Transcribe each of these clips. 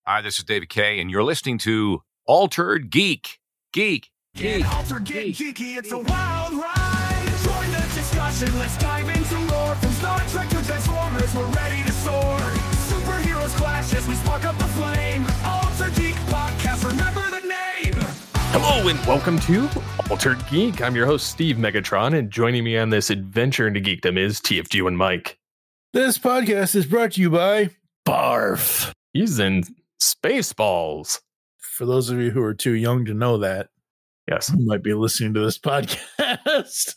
Hi, this is David Kay, and you're listening to Altered Geek. Geek. Get altered, get geeky, it's a wild ride. Join the discussion, let's dive into lore. From Star Trek to Transformers, we're ready to soar. Superheroes clash as we spark up the flame. Altered Geek Podcast, remember the name. Hello and welcome to Altered Geek. I'm your host, Steve Megatron, and joining me on this adventure into geekdom is TFG and Mike. This podcast is brought to you by Barf. He's in Spaceballs. For those of you who are too young to know that, Yes. you might be listening to this podcast.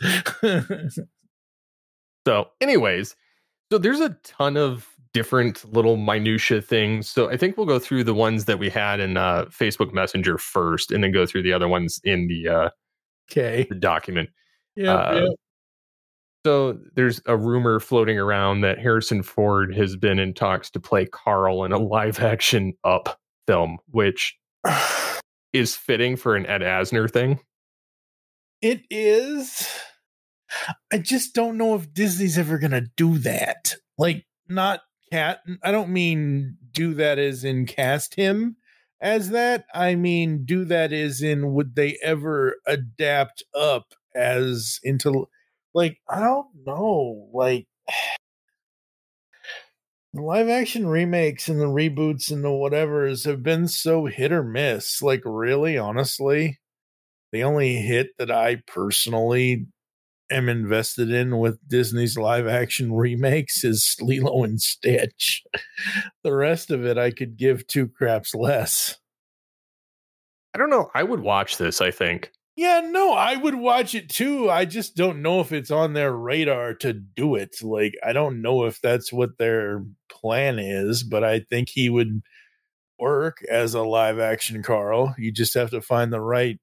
So, anyways, there's a ton of different little minutia things. So I think we'll go through the ones that we had in Facebook Messenger first, and then go through the other ones in the document. Yeah. So there's a rumor floating around that Harrison Ford has been in talks to play Carl in a live-action Up film, which is fitting for an Ed Asner thing. It is. I just don't know if Disney's ever going to do that. Like, not I don't mean do that as in cast him as that. I mean, do that as in would they ever adapt Up as into, like, I don't know. Like, the live action remakes and the reboots and the whatevers have been so hit or miss. Like, really, honestly, the only hit that I personally am invested in with Disney's live action remakes is Lilo and Stitch. The rest of it I could give two craps less. I don't know. I would watch this, I think. Yeah, no, I would watch it too. I just don't know if it's on their radar to do it. Like, I don't know if that's what their plan is, but I think he would work as a live action Carl. You just have to find the right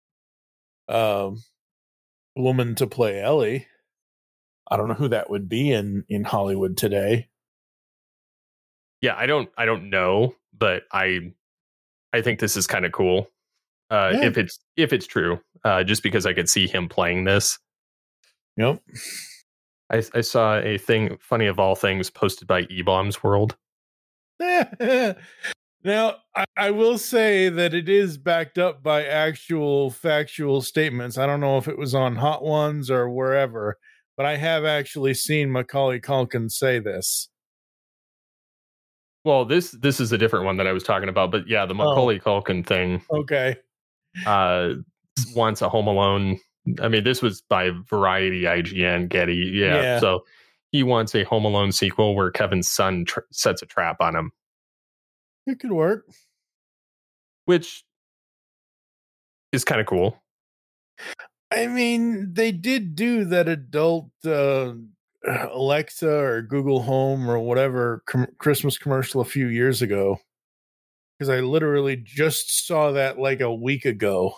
woman to play Ellie. I don't know who that would be in Hollywood today. Yeah, I don't know, but I think this is kind of cool. Yeah. If it's true, just because I could see him playing this. Yep. I saw a thing, funny of all things, posted by E-Bombs World. Now, I will say that it is backed up by actual factual statements. I don't know if it was on Hot Ones or wherever, but I have actually seen Macaulay Culkin say this. Well, this is a different one that I was talking about, but yeah, the Macaulay Culkin thing. Okay. Wants a Home Alone. I mean, this was by Variety, IGN, Getty. Yeah. So he wants a Home Alone sequel where Kevin's son sets a trap on him. It could work. Which is kind of cool. I mean, they did do that adult Alexa or Google Home or whatever Christmas commercial a few years ago. Because I literally just saw that like a week ago.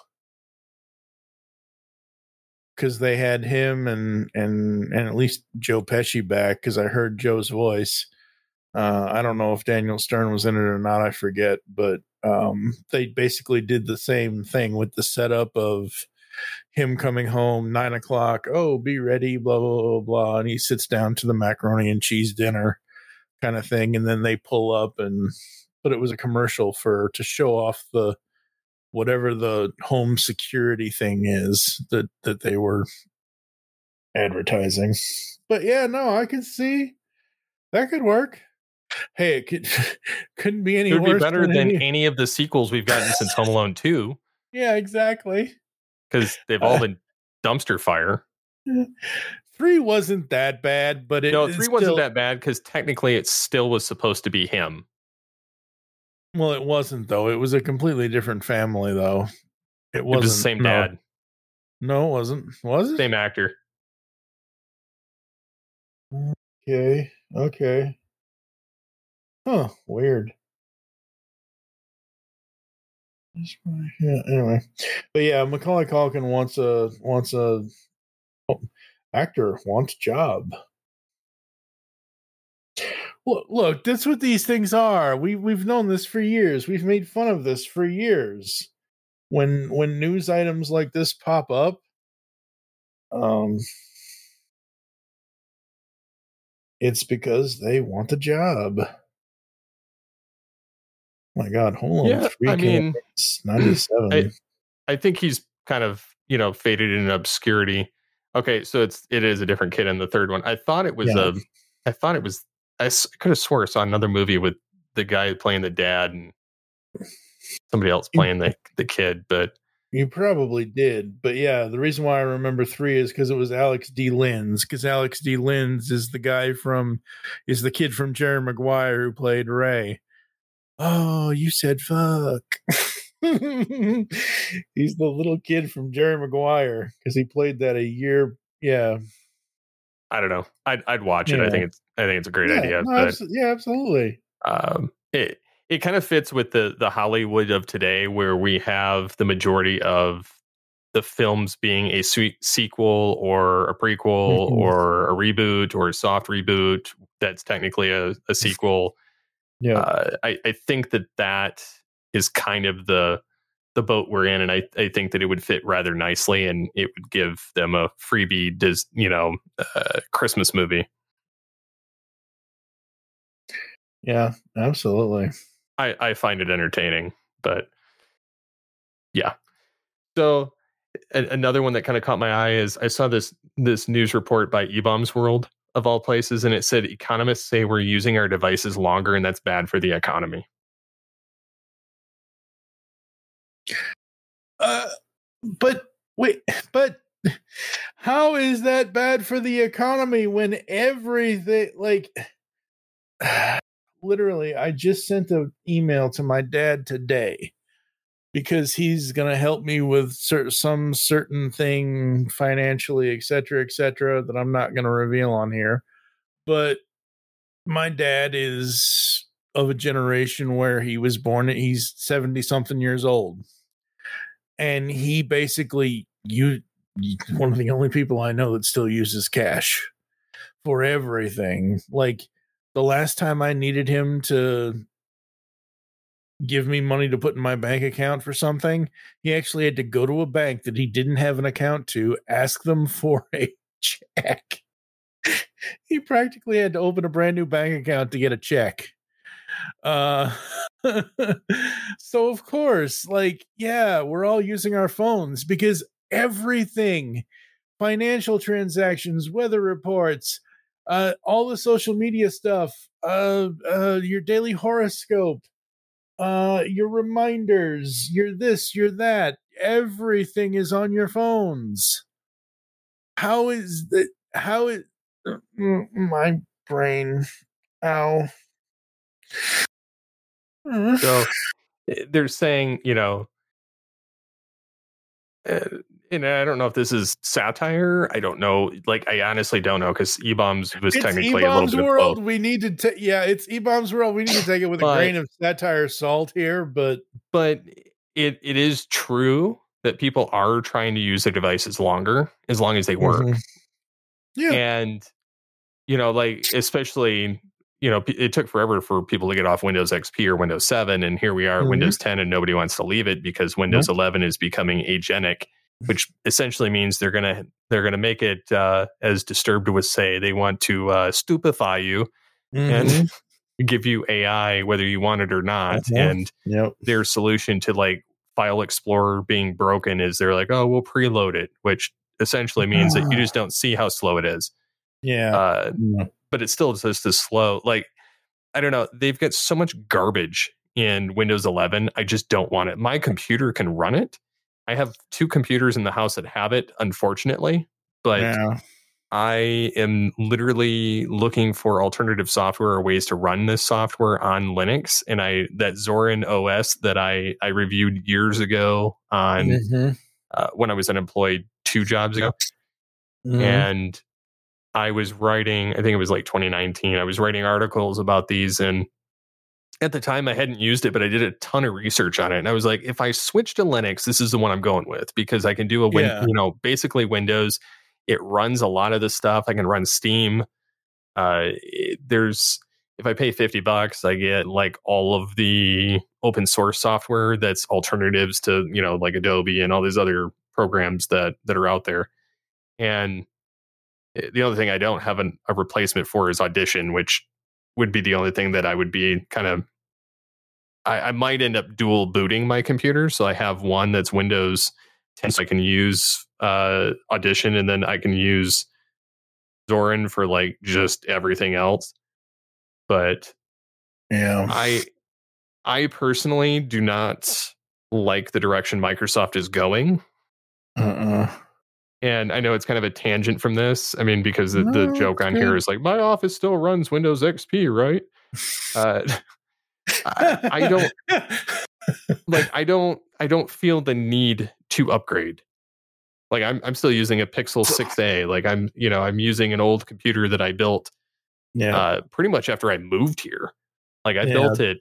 Because they had him and at least Joe Pesci back, because I heard Joe's voice. I don't know if Daniel Stern was in it or not, I forget, but they basically did the same thing with the setup of him coming home 9 o'clock. Oh, be ready, blah, blah, blah, blah. And he sits down to the macaroni and cheese dinner kind of thing. And then they pull up but it was a commercial to show off the whatever the home security thing is that they were advertising. But yeah, no, I can see that could work. Hey, couldn't be any worse. It would be better than any of the sequels we've gotten since Home Alone 2. Yeah, exactly. Because they've all been dumpster fire. 3 wasn't that bad, but 3 wasn't that bad because technically it still was supposed to be him. Well, it wasn't, though. It was a completely different family, though. It wasn't. It was the same dad. No, it wasn't. Was it? Same actor. Okay. Huh, weird. Yeah, anyway. But yeah, Macaulay Culkin wants a actor wants a job. Look, that's what these things are. We've known this for years. We've made fun of this for years. When news items like this pop up, it's because they want a job. My God, Home Alone Yeah, 3 I came out mean, in 97. I think he's kind of, faded in obscurity. Okay, so it is a different kid in the third one. I thought it was Yeah. I could have swore I saw another movie with the guy playing the dad and somebody else playing the kid, but You probably did, but yeah, the reason why I remember 3 is because it was Alex D. Linz. Because Alex D. Linz is the kid from Jerry Maguire who played Ray. Oh, you said fuck. He's the little kid from Jerry Maguire because he played that a year. Yeah, I don't know. I'd watch it. Yeah. I think it's a great yeah, idea, no, but absolutely. It kind of fits with the Hollywood of today, where we have the majority of the films being a sequel or a prequel Mhm. or a reboot or a soft reboot that's technically a sequel. Yeah, I think that is kind of the boat we're in, and I think that it would fit rather nicely, and it would give them a freebie, Christmas movie. yeah, absolutely. I find it entertaining, but yeah. So another one that kind of caught my eye is I saw this news report by eBaum's World of all places, and it said economists say we're using our devices longer, and that's bad for the economy. But wait, but how is that bad for the economy when everything literally I just sent an email to my dad today because he's going to help me with some certain thing financially, et cetera, that I'm not going to reveal on here. But my dad is of a generation where he's 70 something years old. And he basically, one of the only people I know that still uses cash for everything. Like the last time I needed him to give me money to put in my bank account for something, he actually had to go to a bank that he didn't have an account to, ask them for a check. He practically had to open a brand new bank account to get a check. So of course, we're all using our phones because everything, financial transactions, weather reports, all the social media stuff, your daily horoscope, your reminders, your this, your that, everything is on your phones. How is my brain? Ow. So they're saying, and I don't know if this is satire. I don't know. I honestly don't know, because eBaum's was It's technically a little eBaum's bit World. of both. We need to take. Yeah, it's eBaum's World. We need to take it with a grain of satire salt here, but it is true that people are trying to use their devices longer as long as they work. Mhm. Yeah. And especially, it took forever for people to get off Windows XP or Windows 7, and here we are at Windows 10, and nobody wants to leave it because Windows 11 is becoming agenic, which essentially means they're gonna make it, as Disturbed would say, they want to stupefy you and give you AI whether you want it or not. And their solution to File Explorer being broken is they're like, oh, we'll preload it, which essentially means that you just don't see how slow it is. Yeah. But it's still just as slow. I don't know. They've got so much garbage in Windows 11. I just don't want it. My computer can run it. I have 2 computers in the house that have it, unfortunately. But I am literally looking for alternative software or ways to run this software on Linux. And that Zorin OS that I reviewed years ago on when I was unemployed 2 jobs ago. And I was writing, I think it was 2019. I was writing articles about these, and at the time I hadn't used it, but I did a ton of research on it. And I was like, if I switch to Linux, this is the one I'm going with, because I can do basically Windows. It runs a lot of the stuff. I can run Steam. If I pay $50, I get all of the open source software that's alternatives to, Adobe and all these other programs that are out there. And the only thing I don't have a replacement for is Audition, which would be the only thing that I would be kind of, I might end up dual booting my computer. So I have one that's Windows 10, so I can use Audition, and then I can use Zorin for like just everything else. But Yeah. I personally do not like the direction Microsoft is going. And I know it's kind of a tangent from this. I mean, because the joke on here is like, my office still runs Windows XP, right? I don't like. I don't feel the need to upgrade. Like I'm still using a Pixel 6a. Like I'm using an old computer that I built. Pretty much after I moved here. Like I built it.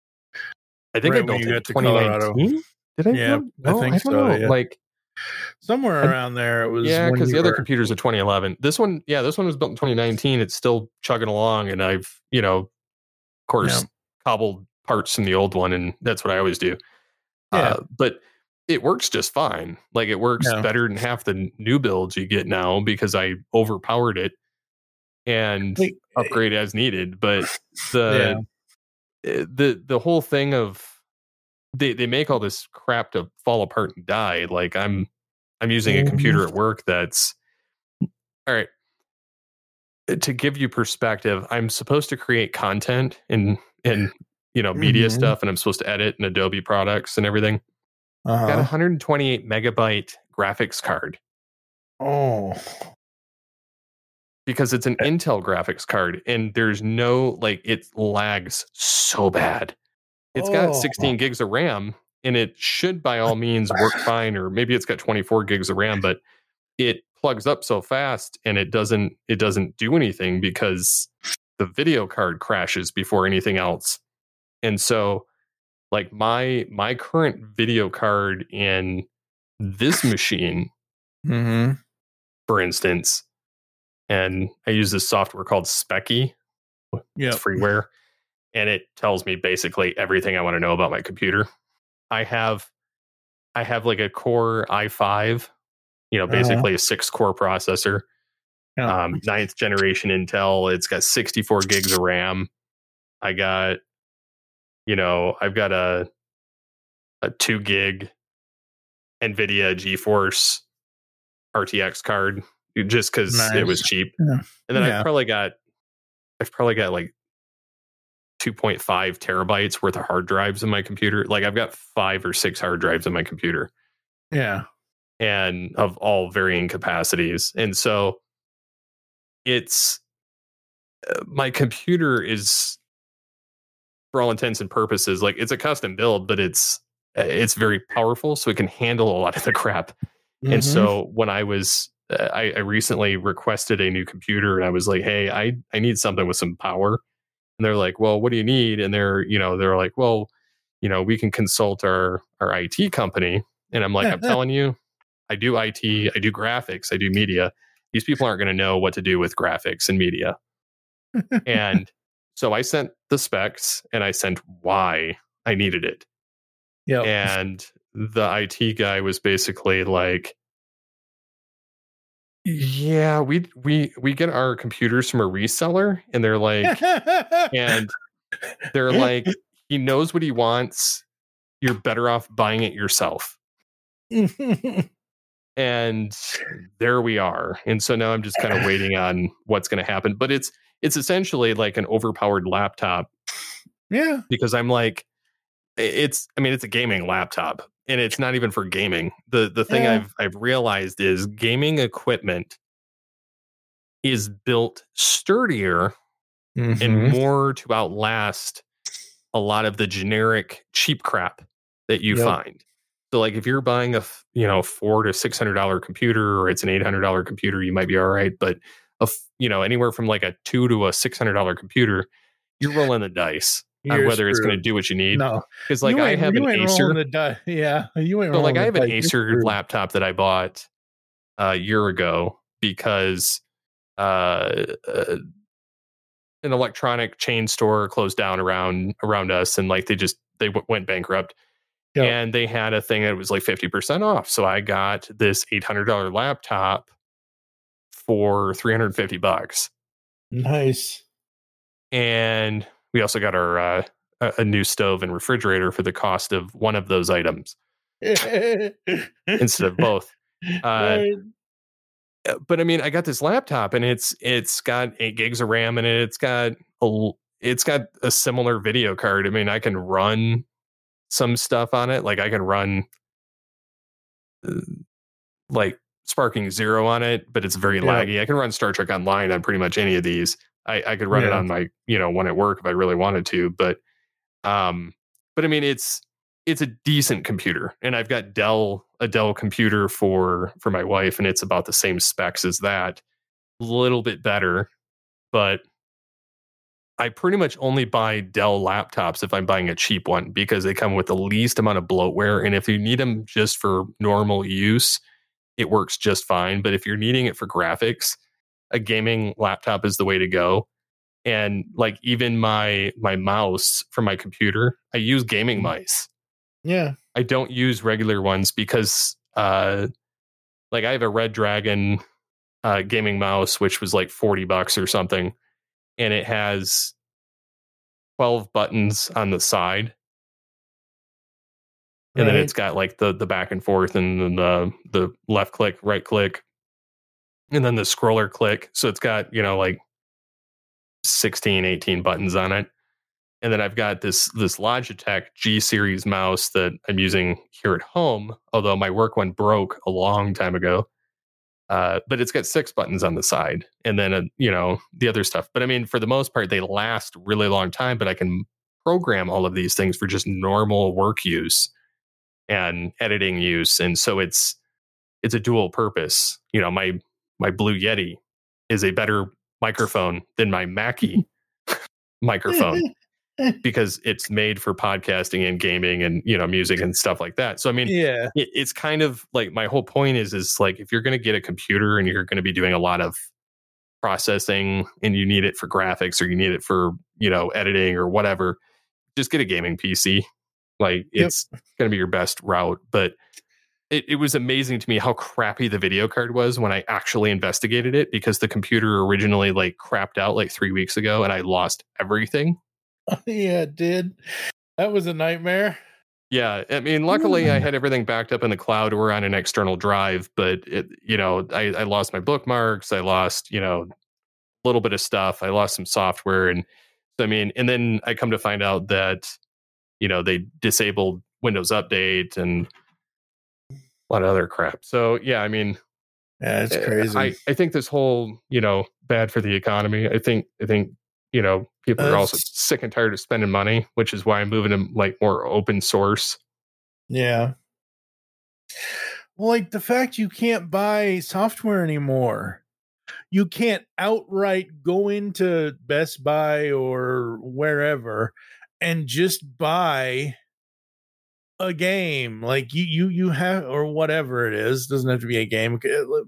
I think I built it in 2019. Did I? Yeah, no, I don't know. Yeah. Like somewhere around there, it was. Yeah, because the other computers are 2011. This one was built in 2019. It's still chugging along, and I've of course cobbled parts from the old one, and that's what I always do. But it works just fine. Like it works better than half the new builds you get now because I overpowered it and upgrade as needed. But the whole thing of they make all this crap to fall apart and die. Like I'm using a computer at work that's all right. To give you perspective, I'm supposed to create content and media stuff, and I'm supposed to edit in Adobe products and everything. Got a 128 megabyte graphics card. Oh. Because it's an Intel graphics card, and there's no, like, it lags so bad. It's got 16 gigs of RAM, and it should by all means work fine, or maybe it's got 24 gigs of RAM, but it plugs up so fast and it doesn't do anything because the video card crashes before anything else. And so like my current video card in this machine, for instance, and I use this software called Speccy. It's freeware, and it tells me basically everything I want to know about my computer. I have like a Core i5, basically a 6-core processor, 9th generation Intel. It's got 64 gigs of RAM. I've got a 2 gig NVIDIA GeForce RTX card just because it was cheap. And then I've probably got like 2.5 terabytes worth of hard drives in my computer. Like I've got 5 or 6 hard drives in my computer. Yeah. And of all varying capacities. And so it's my computer is, for all intents and purposes, like it's a custom build, but it's very powerful, so it can handle a lot of the crap. And so when I was I recently requested a new computer, and I was like, hey, I need something with some power. And they're like, well, what do you need? And they're like, well, we can consult our IT company. And I'm like, I'm telling you, I do IT, I do graphics, I do media. These people aren't going to know what to do with graphics and media. And so I sent the specs, and I sent why I needed it. Yeah. And the IT guy was basically like, yeah, we get our computers from a reseller, and they're like, he knows what he wants. You're better off buying it yourself. And there we are. And so now I'm just kind of waiting on what's going to happen. But it's essentially like an overpowered laptop. Yeah. Because I'm like, it's a gaming laptop, and it's not even for gaming. The thing I've realized is gaming equipment is built sturdier and more to outlast a lot of the generic cheap crap that you find. So like if you're buying a $400 to $600 computer, or it's an $800 computer, you might be all right. But anywhere from like a $200 to a $600 computer, you're rolling the dice on whether it's going to do what you need. No, because like I have an Acer. You ain't. So like I have an Acer laptop that I bought a year ago because an electronic chain store closed down around us, and like they went bankrupt. Yep. And they had a thing that was like 50% off. So I got this $800 laptop for $350. Nice. And we also got our a new stove and refrigerator for the cost of one of those items instead of both. Right. But I mean, I got this laptop and it's got 8 gigs of RAM in it. It's got a similar video card. I mean, I can run some stuff on it. Like I can run like Sparking Zero on it, but it's very laggy. I can run Star Trek Online on pretty much any of these. I could run it on my, one at work if I really wanted to, but I mean, it's a decent computer, and I've got a Dell computer for my wife, and it's about the same specs as that, a little bit better, but I pretty much only buy Dell laptops if I'm buying a cheap one because they come with the least amount of bloatware, and if you need them just for normal use, it works just fine. But if you're needing it for graphics, a gaming laptop is the way to go. And like even my mouse from my computer, I use gaming mice. Yeah. I don't use regular ones because like I have a Red Dragon gaming mouse, which was like $40 or something. And it has 12 buttons on the side. And then it's got like the back and forth and then the left click, right click, and then the scroller click. So it's got, like 16, 18 buttons on it. And then I've got this Logitech G series mouse that I'm using here at home, although my work one broke a long time ago. But it's got 6 buttons on the side and then, the other stuff. But I mean, for the most part, they last a really long time, but I can program all of these things for just normal work use and editing use. And so it's a dual purpose. My Blue Yeti is a better microphone than my Mackie microphone because it's made for podcasting and gaming and, music and stuff like that. So, I mean, it's kind of like my whole point is like, if you're going to get a computer and you're going to be doing a lot of processing and you need it for graphics or you need it for, editing or whatever, just get a gaming PC. Like it's going to be your best route. But it was amazing to me how crappy the video card was when I actually investigated it, because the computer originally like crapped out like 3 weeks ago and I lost everything. Yeah, it did. That was a nightmare. Yeah. I mean, luckily I had everything backed up in the cloud or on an external drive, but I lost my bookmarks. I lost, a little bit of stuff. I lost some software. And so, I mean, and then I come to find out that, they disabled Windows Update and a lot of other crap. So, yeah, I mean, yeah, it's crazy. I think this whole, bad for the economy. I think, people are also sick and tired of spending money, which is why I'm moving to like more open source. Yeah. Well, like the fact you can't buy software anymore. You can't outright go into Best Buy or wherever and just buy a game. Like you have, or whatever it is, doesn't have to be a game.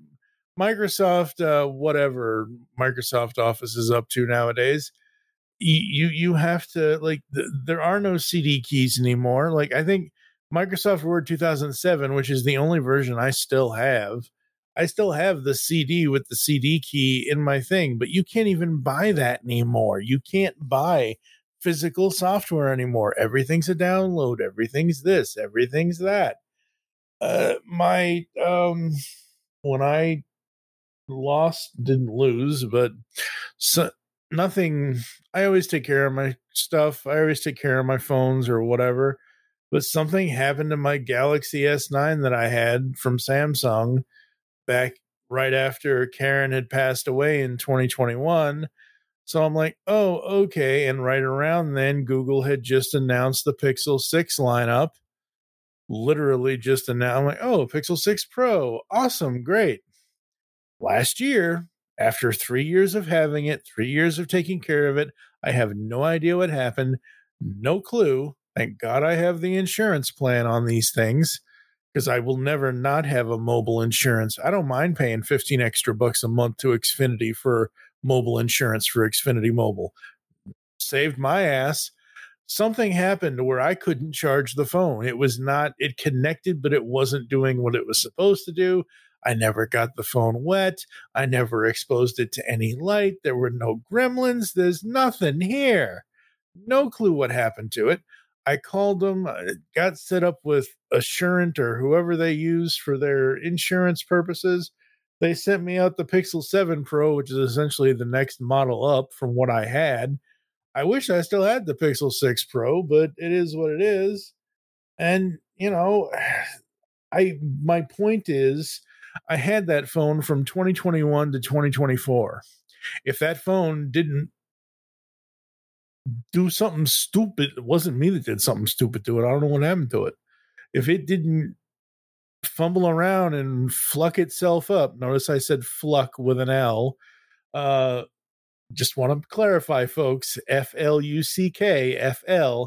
Microsoft, whatever Microsoft Office is up to nowadays, you have to like there are no CD keys anymore. Like I think Microsoft Word 2007, which is the only version I still have the CD with the CD key in my thing, but you can't even buy that anymore. You can't buy physical software anymore. Everything's a download. Everything's this. Everything's that. When I didn't lose, but nothing. I always take care of my stuff. I always take care of my phones or whatever. But something happened to my Galaxy S9 that I had from Samsung back right after Karen had passed away in 2021. So I'm like, oh, okay. And right around then, Google had just announced the Pixel 6 lineup. Literally just announced. I'm like, oh, Pixel 6 Pro. Awesome. Great. Last year, after 3 years of having it, 3 years of taking care of it, I have no idea what happened. No clue. Thank God I have the insurance plan on these things, because I will never not have a mobile insurance. I don't mind paying 15 extra bucks a month to Xfinity for mobile insurance for Xfinity Mobile. Saved my ass. Something happened where I couldn't charge the phone. It connected, but it wasn't doing what it was supposed to do. I never got the phone wet. I never exposed it to any light. There were no gremlins. There's nothing here. No clue what happened to it. I called them, got set up with Assurant or whoever they use for their insurance purposes. They sent me out the Pixel 7 Pro, which is essentially the next model up from what I had. I wish I still had the Pixel 6 Pro, but it is what it is. And, my point is, I had that phone from 2021 to 2024. If that phone didn't do something stupid, it wasn't me that did something stupid to it. I don't know what happened to it. If it didn't fumble around and fluck itself up, notice I said fluck with an L. Just want to clarify, folks, FLUCK, FL.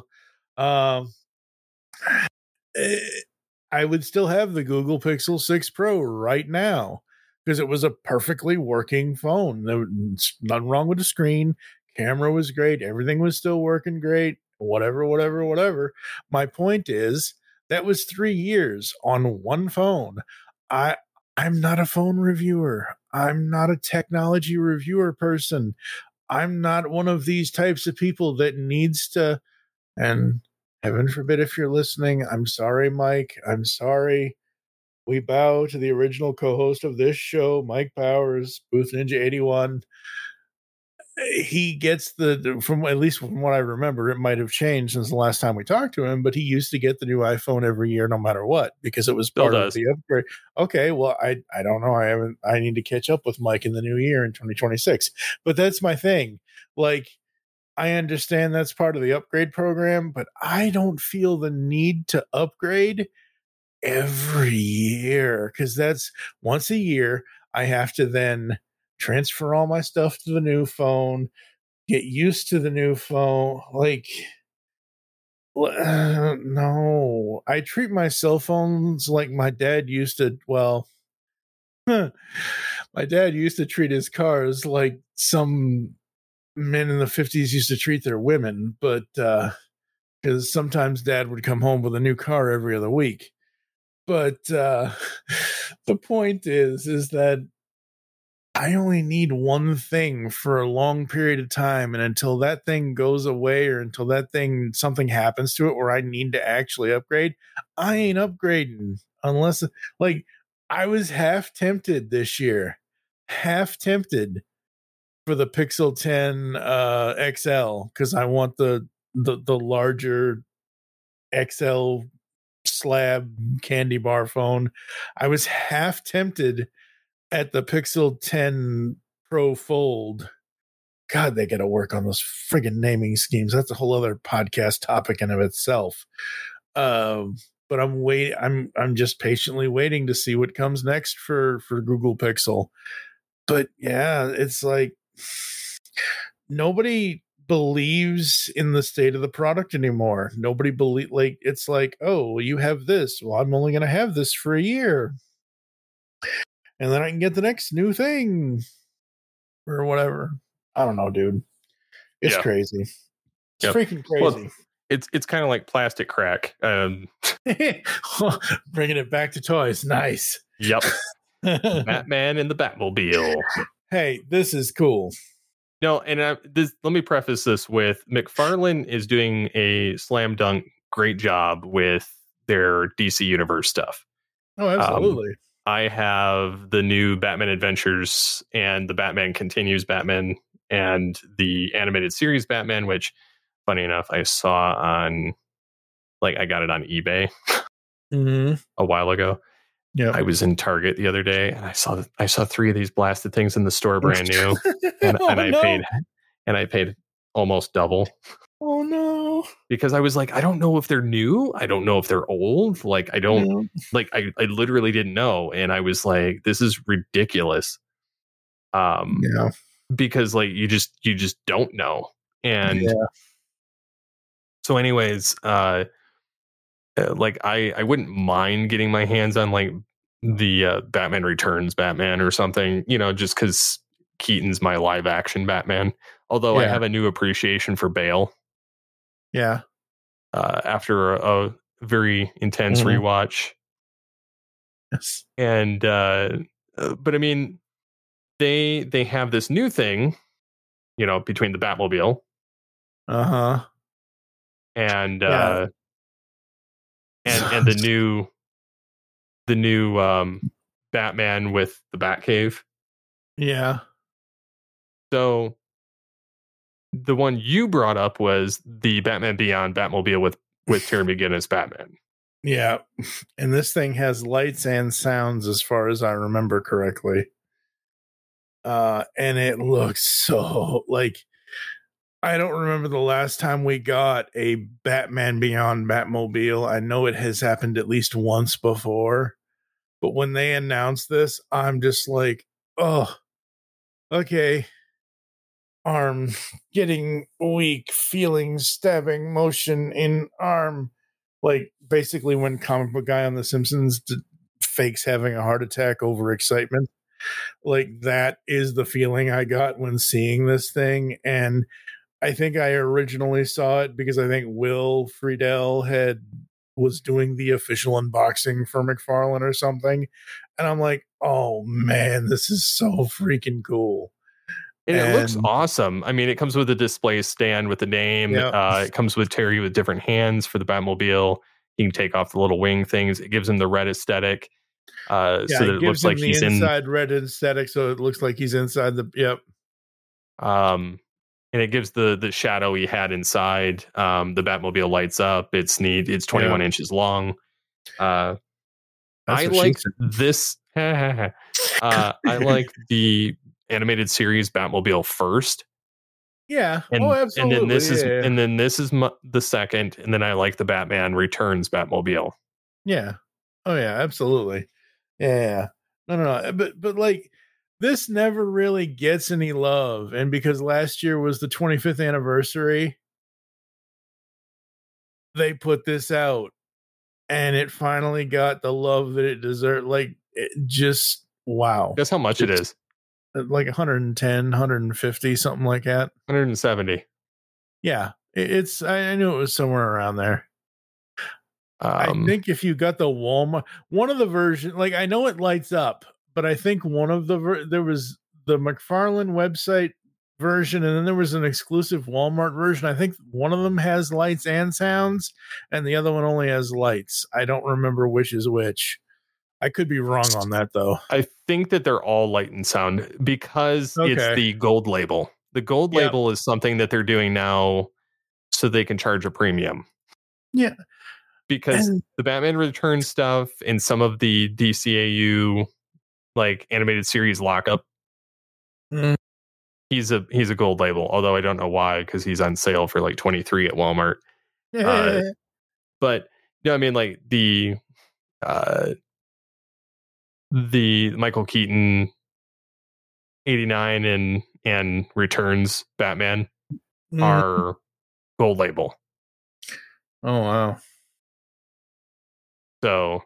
I would still have the Google Pixel 6 Pro right now because it was a perfectly working phone. There was nothing wrong with the screen. Camera was great. Everything was still working great. Whatever. My point is that was 3 years on one phone. I'm not a phone reviewer. I'm not a technology reviewer person. I'm not one of these types of people that needs to, and heaven forbid if you're listening, I'm sorry, Mike. I'm sorry. We bow to the original co-host of this show, Mike Powers, Booth Ninja 81. He gets from at least from what I remember, it might have changed since the last time we talked to him, but he used to get the new iPhone every year, no matter what, because it was part of the upgrade. Okay, well, I don't know. I need to catch up with Mike in the new year in 2026. But that's my thing. Like, I understand that's part of the upgrade program, but I don't feel the need to upgrade every year because that's once a year. I have to then transfer all my stuff to the new phone, get used to the new phone. Like, no, I treat my cell phones like my dad used to. Well, my dad used to treat his cars like some men in the 50s used to treat their women, but because sometimes dad would come home with a new car every other week. But the point is that I only need one thing for a long period of time. And until that thing goes away or until something happens to it where I need to actually upgrade, I ain't upgrading unless, like, I was half tempted this year, for the Pixel 10 XL because I want the larger XL slab candy bar phone. I was half tempted at the Pixel 10 Pro Fold. God, they got to work on those friggin' naming schemes. That's a whole other podcast topic in of itself. But I'm just patiently waiting to see what comes next for Google Pixel. But yeah, it's like nobody believes in the state of the product anymore. Nobody it's like, oh, you have this. Well, I'm only going to have this for a year. And then I can get the next new thing or whatever. I don't know, dude. It's crazy. It's freaking crazy. Well, it's kind of like plastic crack. Bringing it back to toys. Nice. Yep. Batman and the Batmobile. Hey, this is cool. No, and let me preface this with McFarlane is doing a slam dunk great job with their DC Universe stuff. Oh, absolutely. I have the new Batman Adventures and the Batman Continues Batman and the animated series Batman, which, funny enough, I saw on, like, I got it on eBay a while ago. Yeah, I was in Target the other day and I saw 3 of these blasted things in the store, brand new, and I paid almost double. Oh no! Because I was like, I don't know if they're new. I don't know if they're old. Like, I don't I literally didn't know, and I was like, this is ridiculous. Because like you just don't know, and so anyways, like I wouldn't mind getting my hands on like the Batman Returns Batman or something, just because Keaton's my live action Batman. Although I have a new appreciation for Bale. Yeah. After a very intense rewatch. Yes. And but I mean, they have this new thing, between the Batmobile. and Yeah. and the new Batman with the Batcave. Yeah. So the one you brought up was the Batman Beyond Batmobile with Terry McGinnis Batman. Yeah. And this thing has lights and sounds as far as I remember correctly. And it looks so like I don't remember the last time we got a Batman Beyond Batmobile. I know it has happened at least once before, but when they announced this, I'm just like, oh, okay. Arm getting weak, feeling stabbing motion in arm. Like basically when comic book guy on The Simpsons fakes having a heart attack over excitement. Like that is the feeling I got when seeing this thing. And I think I originally saw it because I think Will Friedle was doing the official unboxing for McFarlane or something. And I'm like, oh man, this is so freaking cool. And it looks awesome. I mean, it comes with a display stand with the name. Yep. It comes with Terry with different hands for the Batmobile. You can take off the little wing things. It gives him the red aesthetic. So that it looks like he's inside red aesthetic, so it looks like he's inside the and it gives the shadow he had inside. The Batmobile lights up. It's neat. It's 21 inches long. I like this. I like the animated series Batmobile first. Yeah. Absolutely. And then this is the second. And then I like the Batman Returns Batmobile. Yeah. Oh yeah, absolutely. Yeah. No. But like this never really gets any love. And because last year was the 25th anniversary, they put this out and it finally got the love that it deserved. Like it just wow. Guess how much it is? Like 110, 150, something like that. 170. Yeah. I knew it was somewhere around there. I think if you got the Walmart, one of the versions, like I know it lights up, but I think one of there was the McFarlane website version, and then there was an exclusive Walmart version. I think one of them has lights and sounds, and the other one only has lights. I don't remember which is which. I could be wrong on that though. I think that they're all light and sound because it's the gold label. The gold label is something that they're doing now so they can charge a premium. Yeah. Because the Batman Returns stuff and some of the DCAU like animated series lockup, he's a gold label. Although I don't know why, because he's on sale for like $23 at Walmart. But I mean, like the Michael Keaton 89 and Returns Batman are gold label. Oh wow. So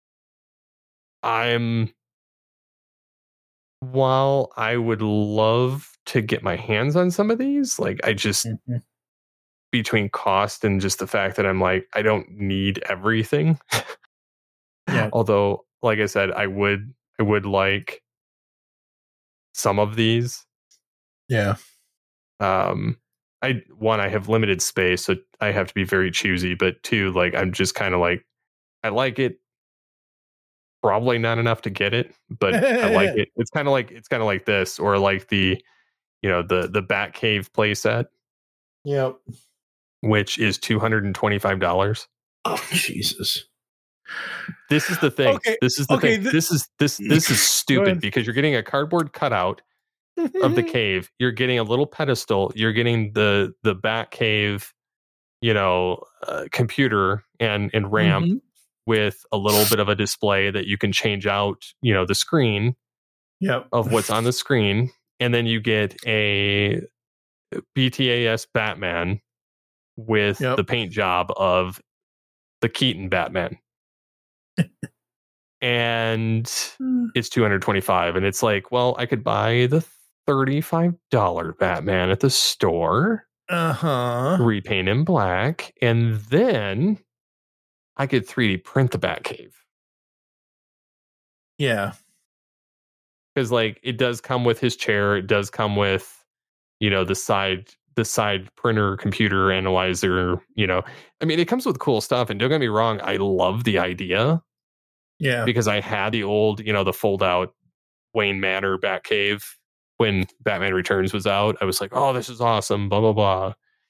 while I would love to get my hands on some of these, like I just between cost and just the fact that I'm like, I don't need everything. Yeah. Although, like I said, I would like some of these. Yeah. I have limited space, so I have to be very choosy, but two, like I'm just kind of like, I like it. Probably not enough to get it, but I like it. It's kind of like this, or like the Batcave playset. Yep. Which is $225. Oh Jesus! This is the thing. Okay. This is the thing. This is stupid because you're getting a cardboard cutout of the cave. You're getting a little pedestal. You're getting the Batcave, computer and ramp. With a little bit of a display that you can change out, the screen of what's on the screen. And then you get a BTAS Batman with the paint job of the Keaton Batman. And it's $225. And it's like, well, I could buy the $35 Batman at the store. Repaint in black. And then I could 3D print the Batcave. Yeah. Because like it does come with his chair. It does come with, the side the side printer, computer analyzer, I mean, it comes with cool stuff. And don't get me wrong, I love the idea. Yeah. Because I had the old, the fold out Wayne Manor Batcave when Batman Returns was out. I was like, oh, this is awesome, blah, blah, blah.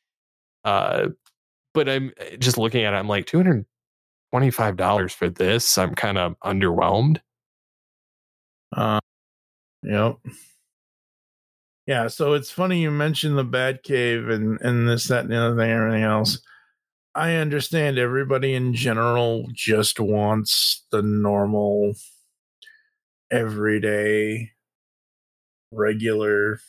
But I'm just looking at it, I'm like, $225 for this. I'm kind of underwhelmed. Yep. Yeah, so it's funny you mentioned the Batcave and this, that, and the other thing, everything else. I understand everybody in general just wants the normal, everyday, regular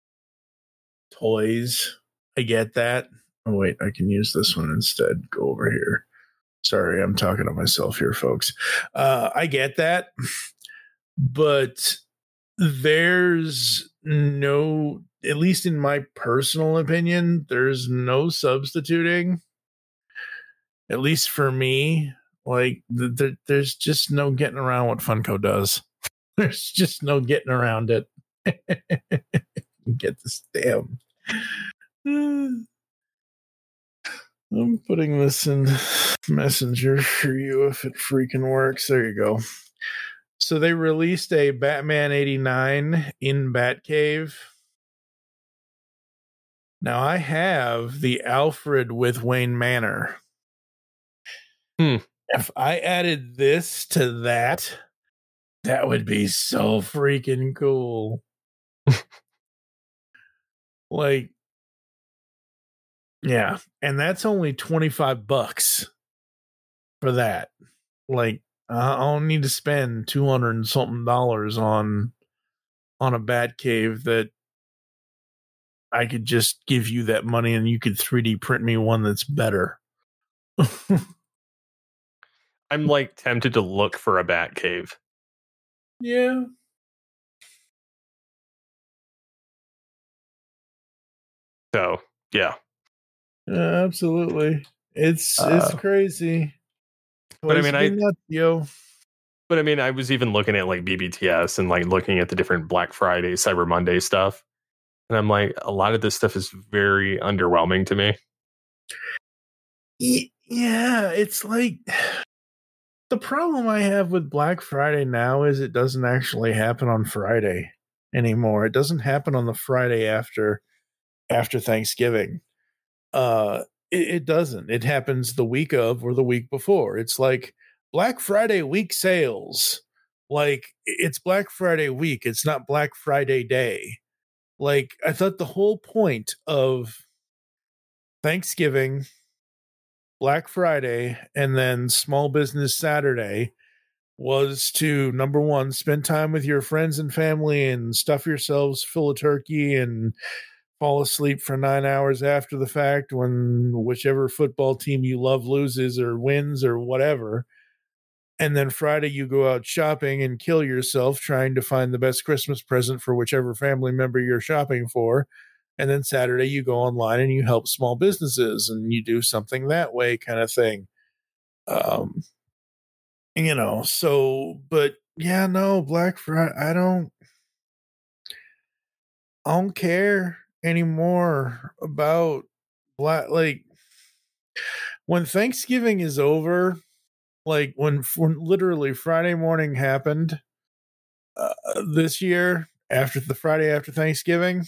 toys. I get that. Oh, wait, I can use this one instead. Go over here. Sorry, I'm talking to myself here, folks. I get that. But there's no, at least in my personal opinion, there's no substituting, at least for me. Like, there's just no getting around what Funko does. There's just no getting around it. Get this damn. I'm putting this in Messenger for you if it freaking works. There you go. So they released a Batman 89 in Batcave. Now I have the Alfred with Wayne Manor. If I added this to that would be so freaking cool. Like, yeah. And that's only $25 for that. Like, I don't need to spend $200 and something on a Batcave that I could just give you that money and you could 3D print me one that's better. I'm like tempted to look for a Batcave. Yeah. So, yeah. Absolutely. It's crazy. But I mean, But I mean, I was even looking at like BBTS and like looking at the different Black Friday, Cyber Monday stuff. And I'm like, a lot of this stuff is very underwhelming to me. Yeah, it's like the problem I have with Black Friday now is it doesn't actually happen on Friday anymore. It doesn't happen on the Friday after Thanksgiving. It doesn't. It happens the week of or the week before. It's like Black Friday week sales. Like, it's Black Friday week. It's not Black Friday day. Like, I thought the whole point of Thanksgiving, Black Friday, and then Small Business Saturday was to, number one, spend time with your friends and family and stuff yourselves full of turkey and fall asleep for 9 hours after the fact when whichever football team you love loses or wins or whatever. And then Friday you go out shopping and kill yourself trying to find the best Christmas present for whichever family member you're shopping for. And then Saturday you go online and you help small businesses and you do something that way, kind of thing. So, but yeah, no, Black Friday, I don't care anymore about like when Thanksgiving is over, like when literally Friday morning happened this year after the Friday after Thanksgiving.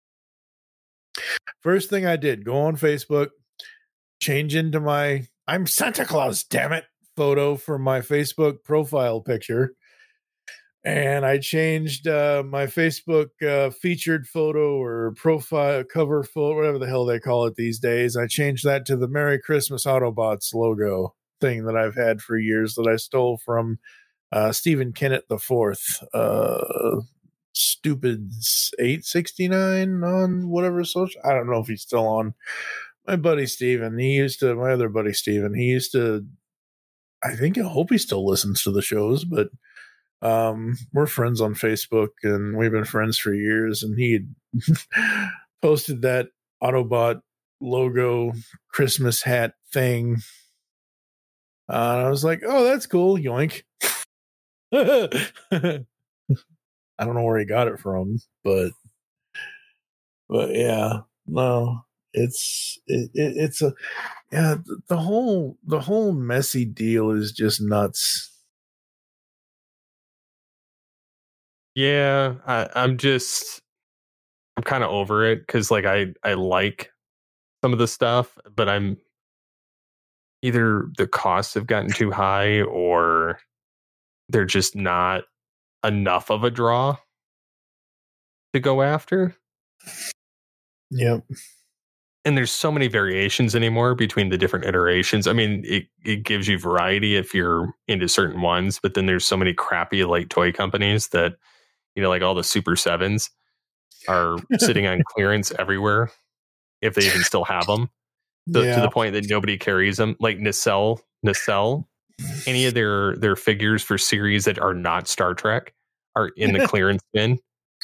First thing I did, go on Facebook, change into my I'm Santa Claus, damn it, photo for my Facebook profile picture. And I changed my Facebook featured photo or profile cover photo, whatever the hell they call it these days. I changed that to the Merry Christmas Autobots logo thing that I've had for years that I stole from Stephen Kennett IV. Stupid 869 on whatever social. I don't know if he's still on. My buddy Steven, my other buddy Steven, I hope he still listens to the shows, but we're friends on Facebook and we've been friends for years, and he posted that Autobot logo Christmas hat thing. And I was like, oh, that's cool. Yoink. I don't know where he got it from, but yeah, No, it's a yeah. The whole messy deal is just nuts. Yeah, I'm kind of over it because like I like some of the stuff, but I'm either the costs have gotten too high or they're just not enough of a draw to go after. Yep. And there's so many variations anymore between the different iterations. I mean, it gives you variety if you're into certain ones, but then there's so many crappy like toy companies that, like all the Super 7s are sitting on clearance everywhere if they even still have them. To Yeah. the point that nobody carries them. Like Nacelle, any of their figures for series that are not Star Trek are in the clearance bin.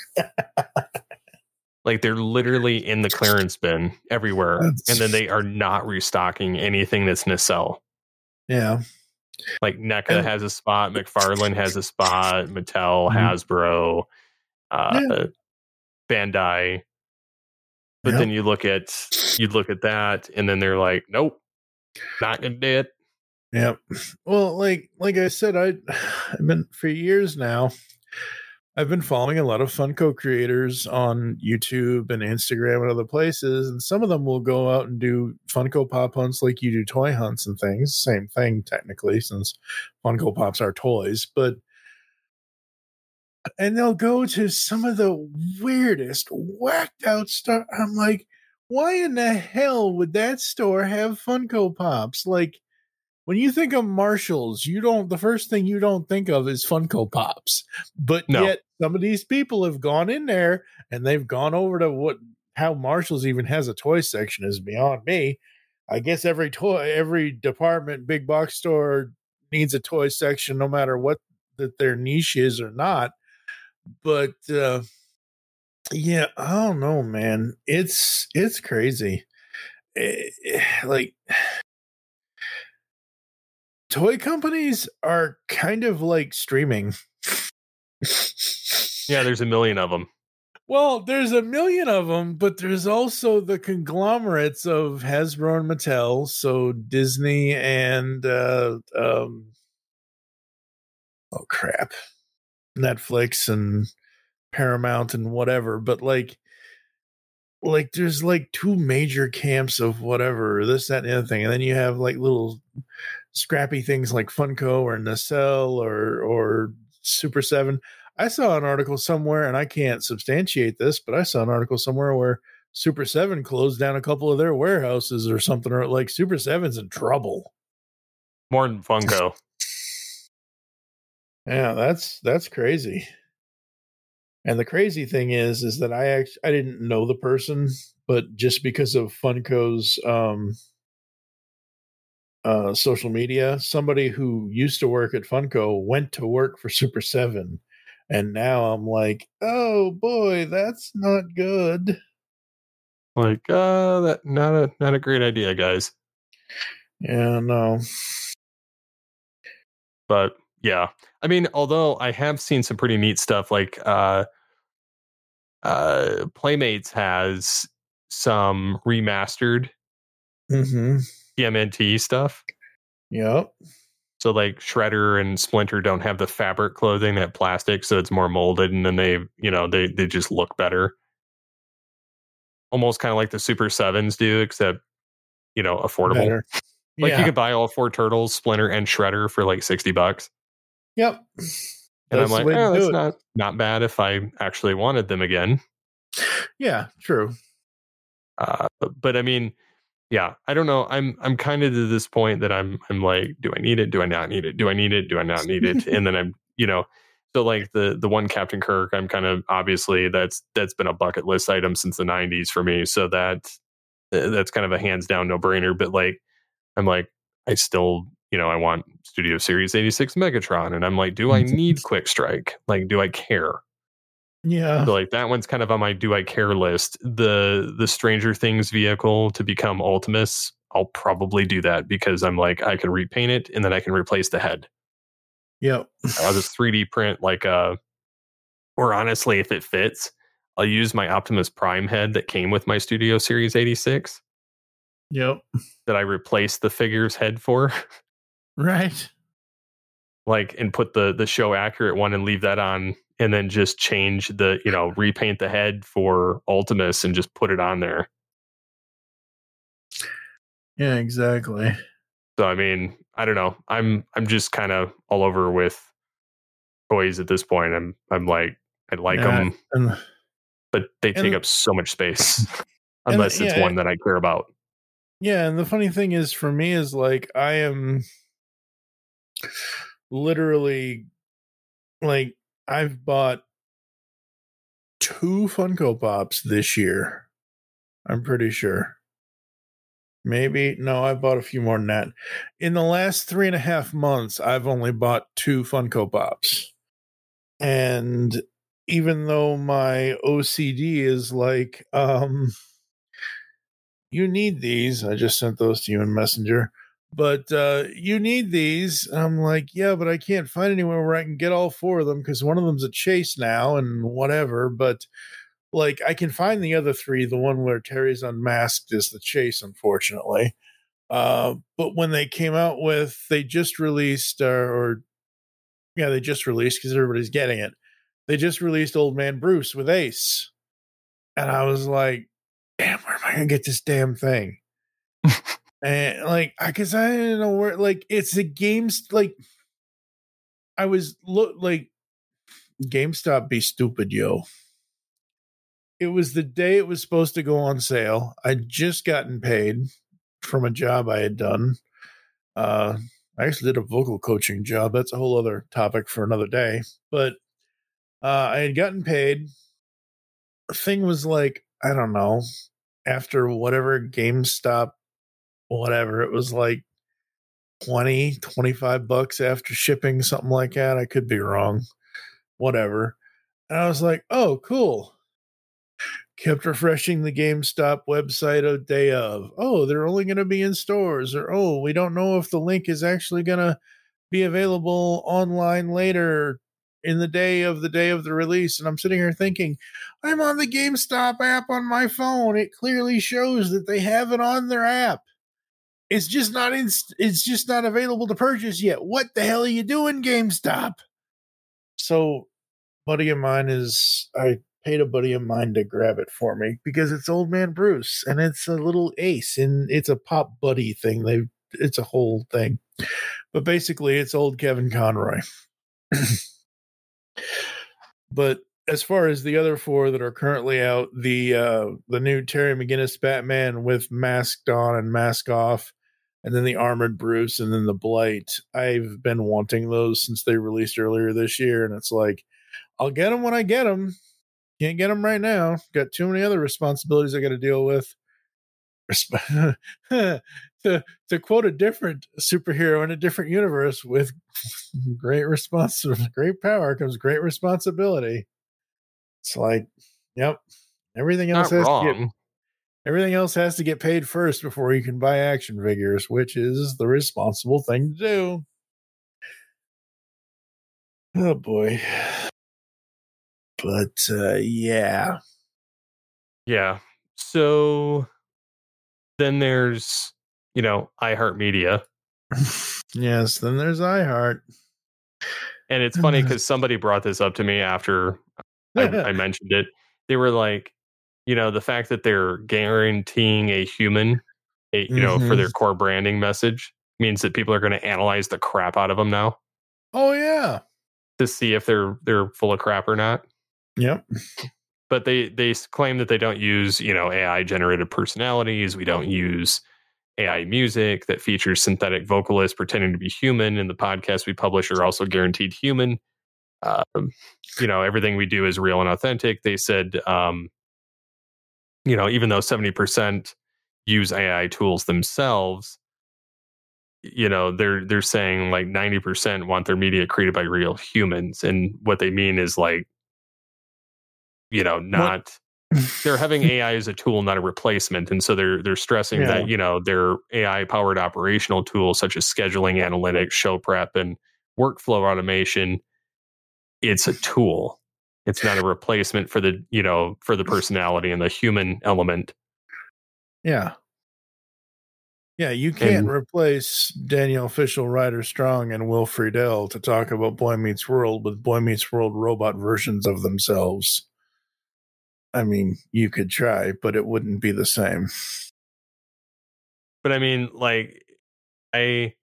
Like they're literally in the clearance bin everywhere. And then they are not restocking anything that's Nacelle. Yeah. Like NECA has a spot, McFarlane has a spot, Mattel, Hasbro, Bandai. But then you look at that and then they're like, nope, not gonna do it. Yep. Well, like I said, I've been for years now. I've been following a lot of Funko creators on YouTube and Instagram and other places, and some of them will go out and do Funko Pop hunts like you do toy hunts and things. Same thing technically, since Funko Pops are toys, and they'll go to some of the weirdest, whacked out stuff. I'm like, why in the hell would that store have Funko Pops? Like, when you think of Marshalls, the first thing you don't think of is Funko Pops. But yet some of these people have gone in there and they've gone over to how Marshalls even has a toy section is beyond me. I guess every department, big box store needs a toy section, no matter what that their niche is or not. But yeah, I don't know, man. It's crazy. Like, toy companies are kind of like streaming. Yeah, there's a million of them. Well, there's a million of them, but there's also the conglomerates of Hasbro and Mattel, so Disney and Netflix and Paramount and whatever. But like there's like two major camps of whatever, this, that, and the other thing, and then you have like little scrappy things like Funko or Nacelle or Super 7. I saw an article somewhere, and I can't substantiate this, but I saw an article somewhere where Super 7 closed down a couple of their warehouses or something, or like Super 7's in trouble. More than Funko. Yeah, that's crazy. And the crazy thing is that I didn't know the person, but just because of Funko's social media, somebody who used to work at Funko went to work for Super 7, and now I'm like, oh boy, that's not good. Like, that not a great idea, guys. Yeah, no. But yeah, I mean, although I have seen some pretty neat stuff, like Playmates has some remastered TMNT stuff. Yep. So like Shredder and Splinter don't have the fabric clothing, they have plastic, so it's more molded, and then they just look better. Almost kind of like the Super 7s do, except affordable. Better. Like you could buy all 4 Turtles, Splinter, and Shredder for like $60. Yep. And I'm like, that's not bad if I actually wanted them again. Yeah, true. But I mean, yeah, I don't know. I'm kind of to this point that I'm like, do I need it? Do I not need it? Do I need it? Do I not need it? And then I'm, so like the one Captain Kirk, I'm kind of, obviously that's been a bucket list item since the 90s for me. So that's kind of a hands down no brainer. But like, I'm like, I still, I want Studio Series 86 Megatron. And I'm like, do I need Quick Strike? Like, do I care? Yeah. So like that one's kind of on my do I care list. The Stranger Things vehicle to become Ultimus, I'll probably do that because I'm like, I can repaint it and then I can replace the head. Yep. I'll just 3D print like or honestly, if it fits, I'll use my Optimus Prime head that came with my Studio Series 86 Yep. that I replaced the figure's head for. Right. Like, and put the show accurate one and leave that on, and then just change the, repaint the head for Ultimus and just put it on there. Yeah, exactly. So, I mean, I don't know. I'm just kind of all over with toys at this point. I'm like, I like them, but they take up so much space unless it's one that I care about. Yeah, and the funny thing is, for me, is like I am literally like I've bought 2 Funko Pops this year. I'm pretty sure. Maybe no, I bought a few more than that. In the last 3.5 months, I've only bought 2 Funko Pops. And even though my OCD is like, you need these. I just sent those to you in Messenger. But you need these. I'm like, yeah, but I can't find anywhere where I can get all 4 of them because one of them's a chase now and whatever. But like, I can find the other 3. The one where Terry's unmasked is the chase, unfortunately. But when they came out with, they just released, they just released because everybody's getting it. They just released Old Man Bruce with Ace. And I was like, damn, where am I going to get this damn thing? And like, because I didn't know where, like, it's a games, like, I was, like, GameStop be stupid, yo. It was the day it was supposed to go on sale. I'd just gotten paid from a job I had done. I actually did a vocal coaching job. That's a whole other topic for another day. But I had gotten paid. The thing was like, I don't know, after whatever GameStop, whatever, it was like $25 after shipping, something like that. I could be wrong. Whatever. And I was like, oh, cool. Kept refreshing the GameStop website a day of, oh, they're only going to be in stores, or, oh, we don't know if the link is actually going to be available online later in the day of the release. And I'm sitting here thinking, I'm on the GameStop app on my phone. It clearly shows that they have it on their app. It's just not it's just not available to purchase yet. What the hell are you doing, GameStop? So, I paid a buddy of mine to grab it for me because it's Old Man Bruce and it's a little Ace and it's a Pop Buddy thing. It's a whole thing, but basically it's old Kevin Conroy. But as far as the other 4 that are currently out, the new Terry McGinnis Batman with masked on and mask off, and then the armored Bruce, and then the Blight, I've been wanting those since they released earlier this year, and it's like, I'll get them when I get them. Can't get them right now. Got too many other responsibilities I got to deal with. To quote a different superhero in a different universe, with great power comes great responsibility. It's like, yep. Everything else has to get paid first before you can buy action figures, which is the responsible thing to do. Oh boy. But yeah. Yeah. So then there's, iHeartMedia. Yes, then there's iHeart. And it's funny because somebody brought this up to me after I mentioned it. They were like, the fact that they're guaranteeing a human, for their core branding message means that people are going to analyze the crap out of them now. Oh, yeah. To see if they're full of crap or not. Yep. But they claim that they don't use, AI generated personalities. We don't use AI music that features synthetic vocalists pretending to be human. And the podcasts we publish are also guaranteed human. Everything we do is real and authentic. They said, even though 70% use AI tools themselves, they're saying like 90% want their media created by real humans. And what they mean is like, they're having AI as a tool, not a replacement. And so they're stressing that, their AI powered operational tools such as scheduling, analytics, show prep, and workflow automation, it's a tool. It's not a replacement for the, for the personality and the human element. Yeah. Yeah, you can't And- replace Danielle Fishel, Ryder Strong, and Will Friedle to talk about Boy Meets World with Boy Meets World robot versions of themselves. I mean, you could try, but it wouldn't be the same. But I mean, like, I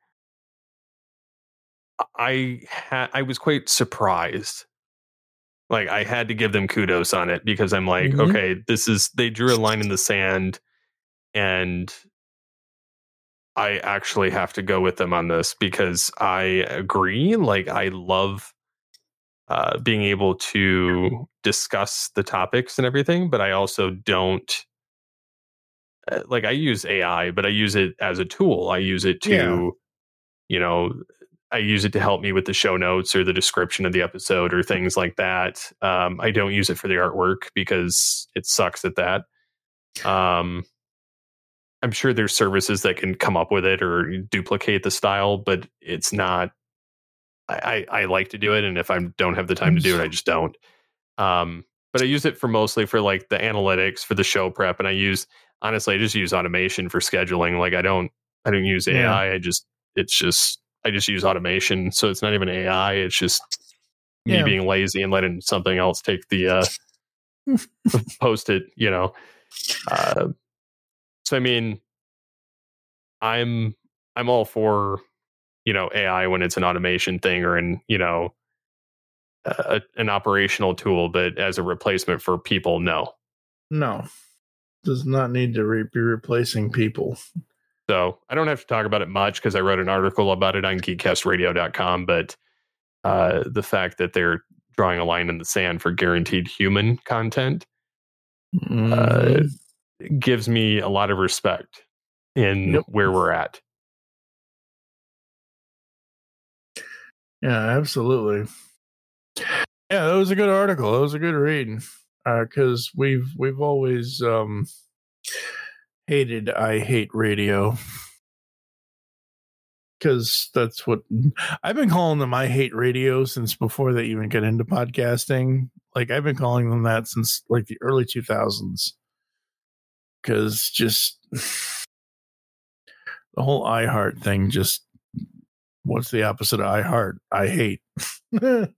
was quite surprised. Like, I had to give them kudos on it because I'm like, Mhm. okay, they drew a line in the sand, and I actually have to go with them on this because I agree. Like, I love being able to discuss the topics and everything, but I also don't like, I use AI, but I use it as a tool. I use it to, I use it to help me with the show notes or the description of the episode or things like that. I don't use it for the artwork because it sucks at that. I'm sure there's services that can come up with it or duplicate the style, but it's not. I like to do it, and if I don't have the time to do it, I just don't. But I use it mostly for like the analytics for the show prep, and I just use automation for scheduling. Like, I don't use AI. Yeah. I just use automation, so it's not even AI. It's just me being lazy and letting something else take the post it. So I mean, I'm all for AI when it's an automation thing or an operational tool, but as a replacement for people, no. Does not need to be replacing people. So I don't have to talk about it much because I wrote an article about it on geekcastradio.com, but the fact that they're drawing a line in the sand for guaranteed human content gives me a lot of respect in where we're at. Yeah, absolutely. Yeah, that was a good article. That was a good read. Because we've always hated I Hate Radio. Because that's what I've been calling them. I Hate Radio since before they even get into podcasting. Like, I've been calling them that since like the early 2000s. Because just the whole iHeart thing, just what's the opposite of iHeart? I hate. But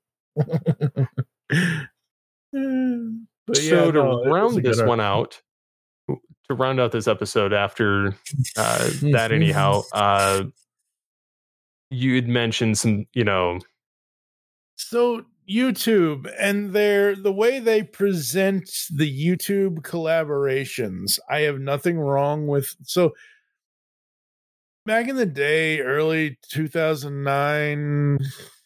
so round this one out, to round out this episode after that, anyhow, you had mentioned some, So YouTube and the way they present the YouTube collaborations, I have nothing wrong with. So back in the day, early 2009,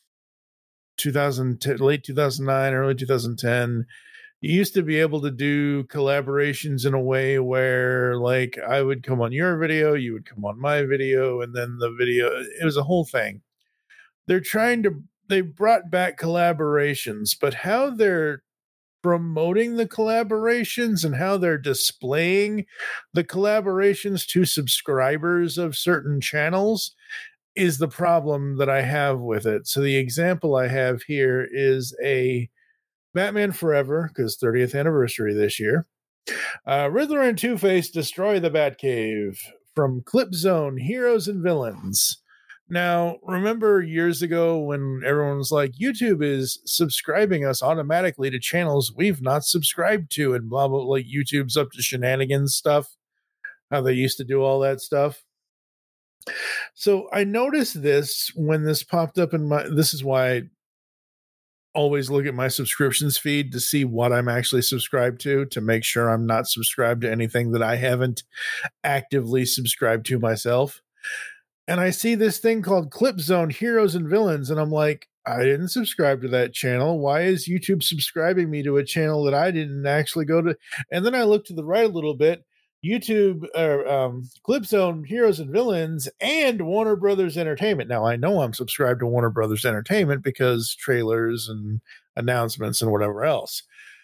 late 2009, early 2010, you used to be able to do collaborations in a way where, like, I would come on your video, you would come on my video, and then the video, it was a whole thing. They brought back collaborations, but how they're promoting the collaborations and how they're displaying the collaborations to subscribers of certain channels is the problem that I have with it. So the example I have here is a Batman Forever, because 30th anniversary this year. Riddler and Two-Face destroy the Batcave from Clip Zone, Heroes and Villains. Now, remember years ago when everyone was like, YouTube is subscribing us automatically to channels we've not subscribed to, and blah, blah, like YouTube's up to shenanigans stuff, how they used to do all that stuff. So I noticed this when this popped up this is why I always look at my subscriptions feed to see what I'm actually subscribed to make sure I'm not subscribed to anything that I haven't actively subscribed to myself. And I see this thing called Clip Zone, Heroes and Villains, and I'm like, I didn't subscribe to that channel. Why is YouTube subscribing me to a channel that I didn't actually go to? And then I look to the right a little bit. YouTube, Clip Zone, Heroes and Villains, and Warner Brothers Entertainment. Now, I know I'm subscribed to Warner Brothers Entertainment because trailers and announcements and whatever else.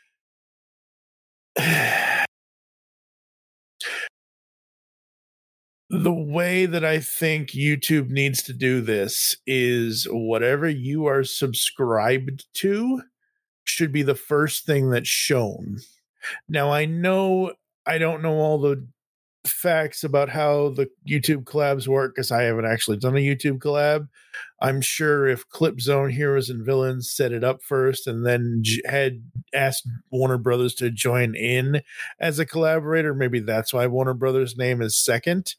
The way that I think YouTube needs to do this is whatever you are subscribed to, should be the first thing that's shown. Now, I don't know all the facts about how the YouTube collabs work because I haven't actually done a YouTube collab. I'm sure if Clip Zone Heroes and Villains set it up first and then had asked Warner Brothers to join in as a collaborator, maybe that's why Warner Brothers' name is second.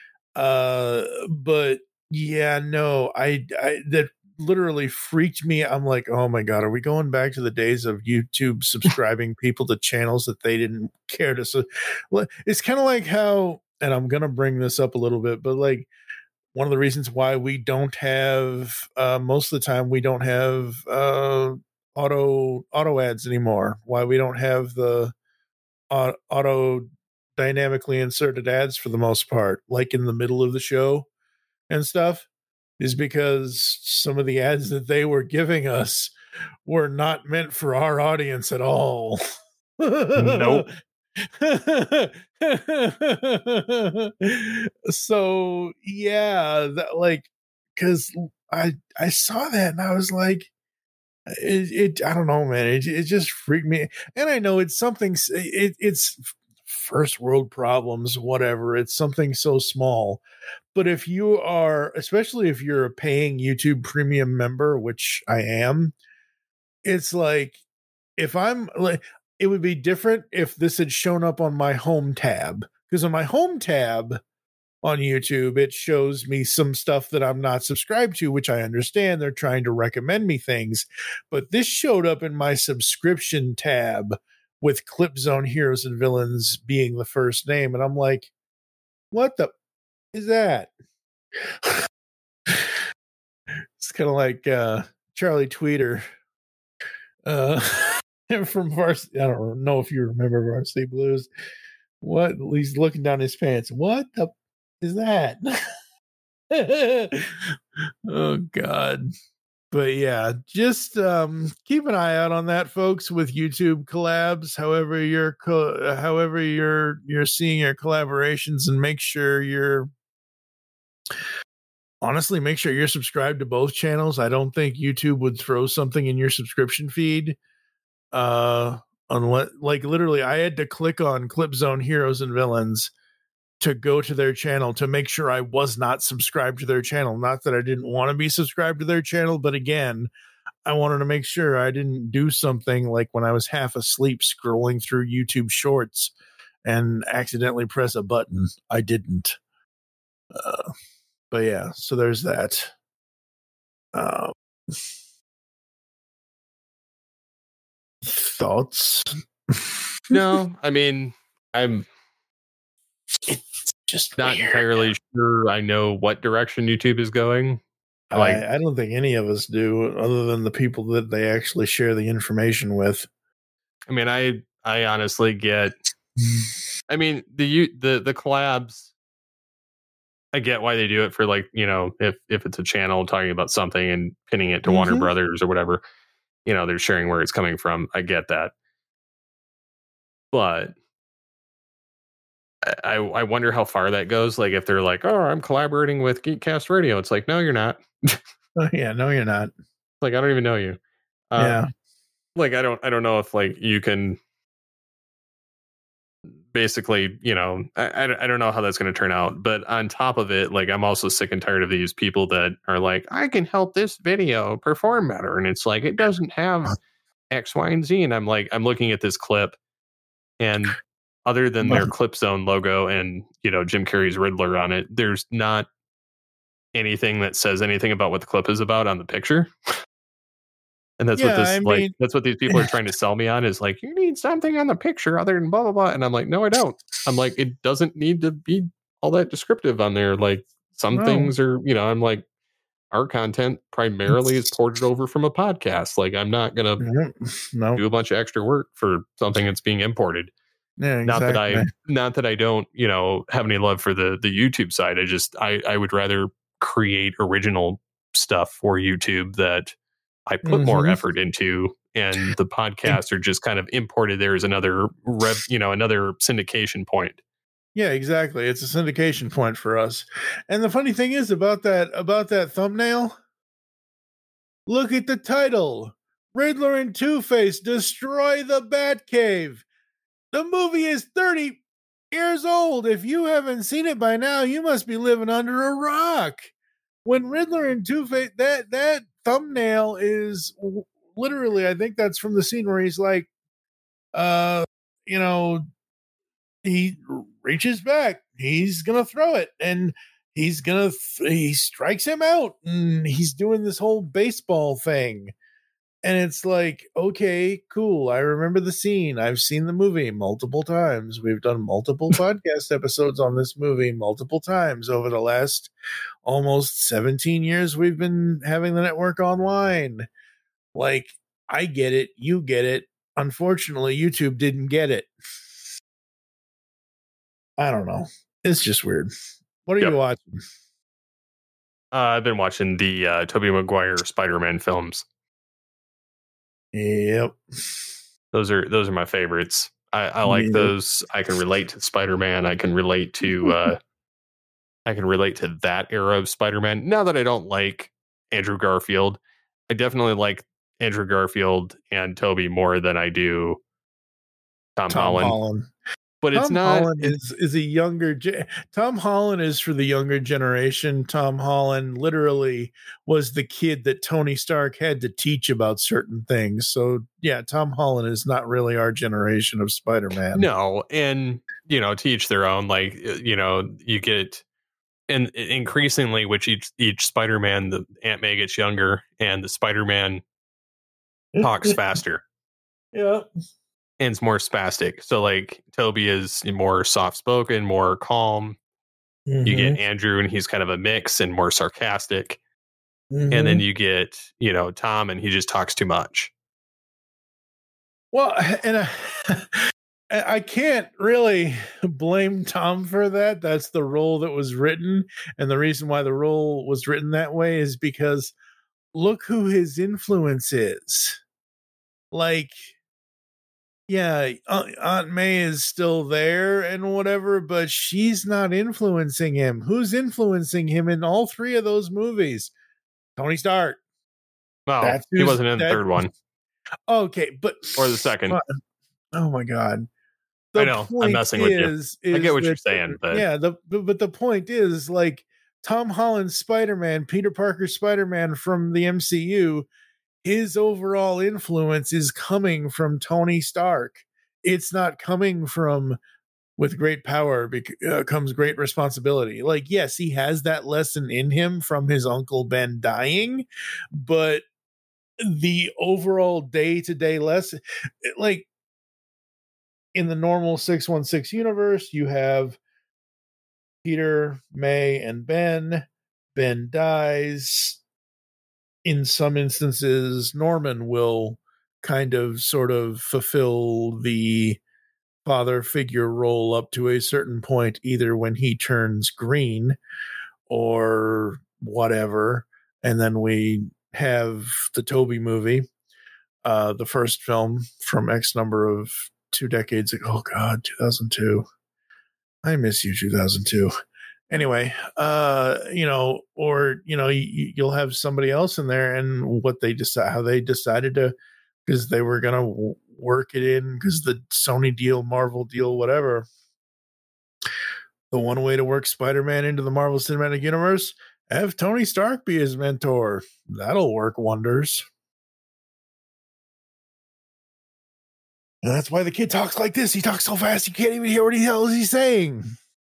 But yeah, no, I that literally freaked me. I'm like, oh my God, are we going back to the days of YouTube subscribing people to channels that they didn't care to? So it's kind of like how, and I'm going to bring this up a little bit, but like one of the reasons why we don't have, most of the time, we don't have auto ads anymore, why we don't have the auto dynamically inserted ads for the most part, like in the middle of the show and stuff, is because some of the ads that they were giving us were not meant for our audience at all. Nope. So yeah, that, like, because I saw that and I was like, it I don't know, man, it just freaked me. And I know it's something, it's first world problems, whatever, it's something so small. But if you are, especially if you're a paying YouTube premium member, which I am, it's like, if I'm like, it would be different if this had shown up on my home tab, because on my home tab on YouTube, it shows me some stuff that I'm not subscribed to, which I understand they're trying to recommend me things. But this showed up in my subscription tab with Clip Zone Heroes and Villains being the first name. And I'm like, what the is that? It's kind of like Charlie Tweeter from Varsity. I don't know if you remember Varsity Blues. What? He's looking down his pants. What the is that? Oh God. But yeah, just keep an eye out on that, folks, with YouTube collabs. However you're seeing your collaborations, and make sure you're subscribed to both channels. I don't think YouTube would throw something in your subscription feed. Unless, like, literally, I had to click on Clip Zone Heroes and Villains to go to their channel to make sure I was not subscribed to their channel. Not that I didn't want to be subscribed to their channel, but again, I wanted to make sure I didn't do something like when I was half asleep scrolling through YouTube Shorts and accidentally press a button. I didn't. But yeah, so there's that. Thoughts? No, I mean, I'm Just not weird. entirely sure I know what direction YouTube is going. I don't think any of us do, other than the people that they actually share the information with. I mean, I honestly get. I mean, the collabs. I get why they do it for, like, you know, if it's a channel talking about something and pinning it to Warner Brothers or whatever, you know, they're sharing where it's coming from. I get that, but I wonder how far that goes. Like, if they're like, oh, I'm collaborating with Geekcast Radio, it's like, no, you're not. Oh, yeah, no, you're not. Like, I don't even know you. Yeah. Like, I don't know if, like, you can basically, you know, I don't know how that's going to turn out. But on top of it, like, I'm also sick and tired of these people that are like, I can help this video perform better. And it's like, it doesn't have X, Y, and Z. And I'm like, I'm looking at this clip, and other than their Clip Zone logo and, you know, Jim Carrey's Riddler on it, there's not anything that says anything about what the clip is about on the picture. And that's that's what these people are trying to sell me on, is like, you need something on the picture other than blah, blah, blah. And I'm like, no, I don't. I'm like, it doesn't need to be all that descriptive on there. Like, some things are, you know, I'm like, our content primarily is ported over from a podcast. Like, I'm not going to do a bunch of extra work for something that's being imported. Yeah, exactly. Not that I don't, you know, have any love for the YouTube side. I would rather create original stuff for YouTube that I put more effort into, and the podcasts are just kind of imported there as another another syndication point. Yeah, exactly. It's a syndication point for us. And the funny thing is about that thumbnail, look at the title. Riddler and Two-Face destroy the Batcave. The movie is 30 years old. If you haven't seen it by now, you must be living under a rock. When Riddler and Two-Face, that thumbnail is literally, I think that's from the scene where he's like, he reaches back, he's gonna throw it, and he strikes him out, and he's doing this whole baseball thing. And it's like, okay, cool. I remember the scene. I've seen the movie multiple times. We've done multiple podcast episodes on this movie multiple times over the last almost 17 years we've been having the network online. Like, I get it. You get it. Unfortunately, YouTube didn't get it. I don't know. It's just weird. What are you watching? I've been watching the Tobey Maguire Spider-Man films. Yep. Those are my favorites. I like those. I can relate to Spider-Man. I can relate to that era of Spider-Man. Now that I don't like Andrew Garfield, I definitely like Andrew Garfield and Tobey more than I do Tom Holland. But it's not. Holland is a younger. Tom Holland is for the younger generation. Tom Holland literally was the kid that Tony Stark had to teach about certain things. So yeah, Tom Holland is not really our generation of Spider-Man. No, and to each their own. Like you get, and increasingly, which each Spider-Man, the Aunt May gets younger, and the Spider-Man talks faster. Yeah. And it's more spastic. So like Toby is more soft spoken, more calm. Mm-hmm. You get Andrew and he's kind of a mix and more sarcastic. Mm-hmm. And then you get, Tom and he just talks too much. Well, and I can't really blame Tom for that. That's the role that was written. And the reason why the role was written that way is because look who his influence is. Like, yeah, Aunt May is still there and whatever, but she's not influencing him. Who's influencing him in all three of those movies? Tony Stark. Well, he wasn't in the third one. Okay, but or the second. Oh my God. I know. I'm messing with you. I get what you're saying, but yeah, but the point is, like, Tom Holland's Spider-Man, Peter Parker's Spider-Man from the MCU, his overall influence is coming from Tony Stark. It's not coming from with great power comes great responsibility. Like, yes, he has that lesson in him from his Uncle Ben dying, but the overall day-to-day lesson, like in the normal 616 universe, you have Peter, May, and Ben. Ben dies. In some instances, Norman will kind of sort of fulfill the father figure role up to a certain point, either when he turns green or whatever. And then we have the Tobey movie, the first film from X number of 2 decades ago. Oh God, 2002. I miss you, 2002. Anyway, you'll have somebody else in there, and what they decide, how they decided to, because they were going to work it in, because the Sony deal, Marvel deal, whatever. The one way to work Spider-Man into the Marvel Cinematic Universe, have Tony Stark be his mentor. That'll work wonders. And that's why the kid talks like this. He talks so fast you can't even hear what the hell is he saying.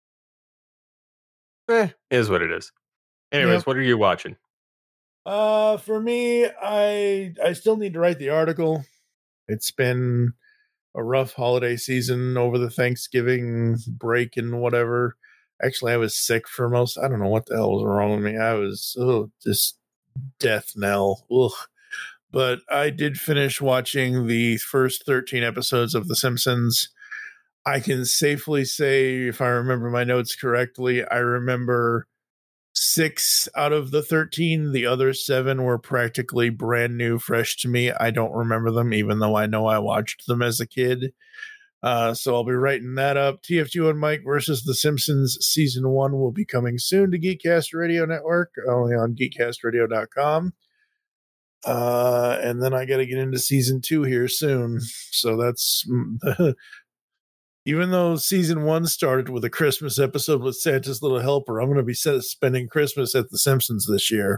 Is what it is. Anyways, What are you watching? For me, I still need to write the article. It's been a rough holiday season over the Thanksgiving break and whatever. Actually, I was sick for most. I don't know what the hell was wrong with me. I was just death knell. Ugh. But I did finish watching the first 13 episodes of The Simpsons. I can safely say, if I remember my notes correctly, I remember 6 out of the 13. The other 7 were practically brand new, fresh to me. I don't remember them, even though I know I watched them as a kid. So I'll be writing that up. TF2 and Mike versus The Simpsons Season 1 will be coming soon to Geekcast Radio Network, only on geekcastradio.com. And then I got to get into season 2 here soon. So that's even though season 1 started with a Christmas episode with Santa's Little Helper, I'm going to be spending Christmas at The Simpsons this year.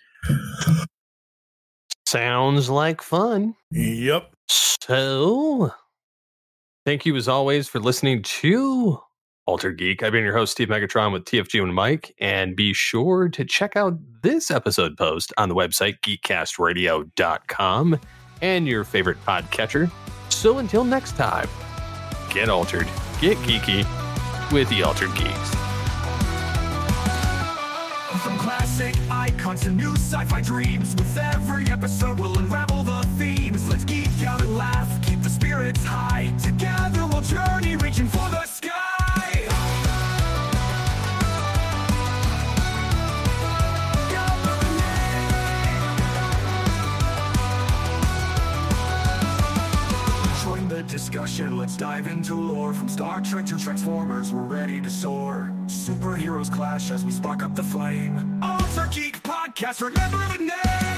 Sounds like fun. Yep. So, thank you as always for listening to Altered Geek. I've been your host, Steve Megatron, with TFG and Mike, and be sure to check out this episode post on the website, geekcastradio.com, and your favorite podcatcher. So until next time, get altered, get geeky with the Altered Geeks. From classic icons to new sci-fi dreams, with every episode we'll unravel the themes. Let's geek out and laugh, keep the spirits high. Together we'll journey, reaching for the sky. Join the discussion, let's dive into lore. From Star Trek to Transformers, we're ready to soar. Superheroes clash as we spark up the flame. Alter Geek Podcast, remember the name.